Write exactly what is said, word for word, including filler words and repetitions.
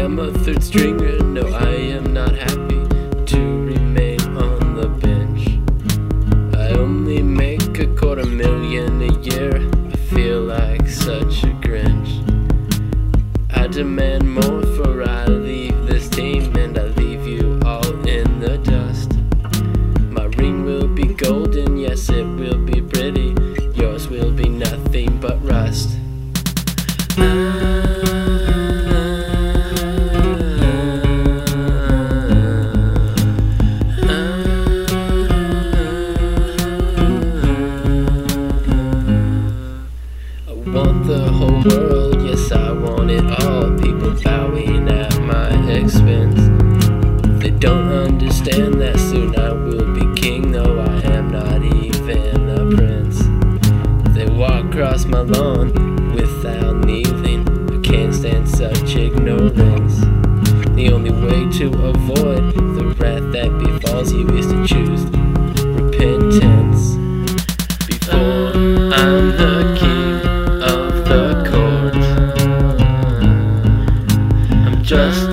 am a third stringer, no, I am not happy to remain on the bench. I only make a quarter million a year, I feel like such a Grinch. I demand more for I leave this team, and I leave you all in the dust. My ring will be golden, yes it will be pretty, yours will be nothing but rust. I want the whole world, yes I want it all. People bowing at my expense. They don't understand that soon I will be king, though I am not even a prince. They walk across my lawn without kneeling, I can't stand such ignorance. The only way to avoid the wrath that befalls you is to choose repentance. Before I'm the king of the court, I'm just